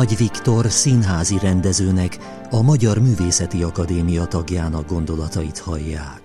Nagy Viktor színházi rendezőnek, a Magyar Művészeti Akadémia tagjának gondolatait hallják.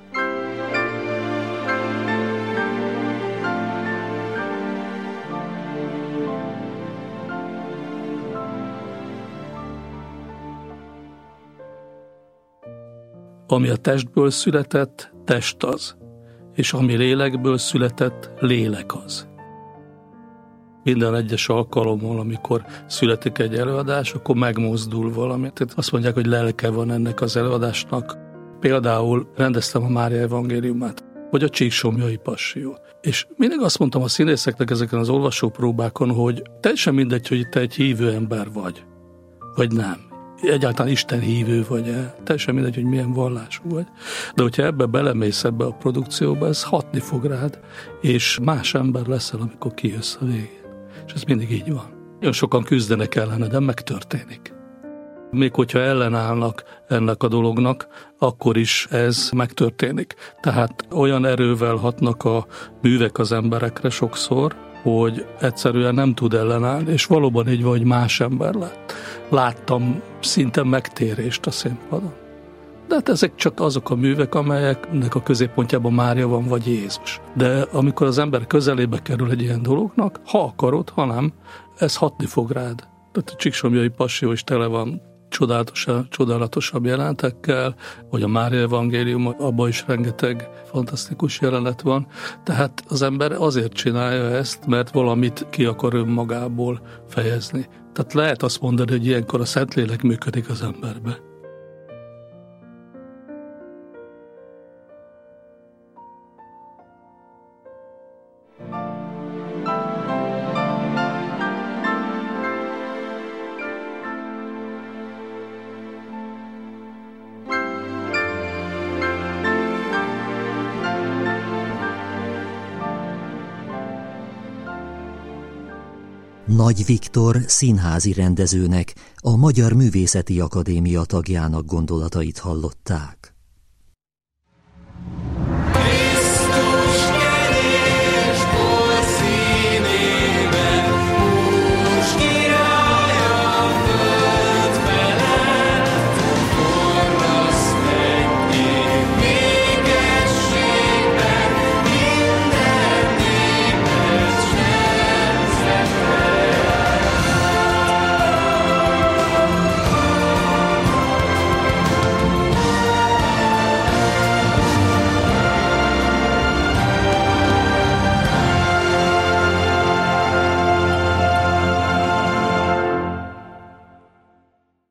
Ami a testből született, test az, és ami lélekből született, lélek az. Minden egyes alkalommal, amikor születik egy előadás, akkor megmozdul valami. Tehát azt mondják, hogy lelke van ennek az előadásnak. Például rendeztem a Mária evangéliumát, vagy a Csíksomlyai Passió. És mindig azt mondtam a színészeknek ezeken az olvasópróbákon, hogy teljesen mindegy, hogy te egy hívő ember vagy nem. Egyáltalán Isten hívő vagy-e, teljesen mindegy, hogy milyen vallású vagy. De hogyha ebbe belemész ebbe a produkcióba, ez hatni fog rád, és más ember leszel, amikor kijössz a végén. És ez mindig így van. Nagyon sokan küzdenek ellene, de megtörténik. Még hogyha ellenállnak ennek a dolognak, akkor is ez megtörténik. Tehát olyan erővel hatnak a művek az emberekre sokszor, hogy egyszerűen nem tud ellenállni, és valóban így van, hogy más ember lett. Láttam szinte megtérést a színpadon. De hát ezek csak azok a művek, amelyeknek a középpontjában Mária van, vagy Jézus. De amikor az ember közelébe kerül egy ilyen dolognak, ha akarod, ha nem, ez hatni fog rád. Tehát a Csíksomlyai Passió is tele van csodálatosabb jelenetekkel, vagy a Mária evangélium, abban is rengeteg fantasztikus jelenet van. Tehát az ember azért csinálja ezt, mert valamit ki akar önmagából fejezni. Tehát lehet azt mondani, hogy ilyenkor a Szentlélek működik az emberbe. Nagy Viktor színházi rendezőnek, a Magyar Művészeti Akadémia tagjának gondolatait hallották.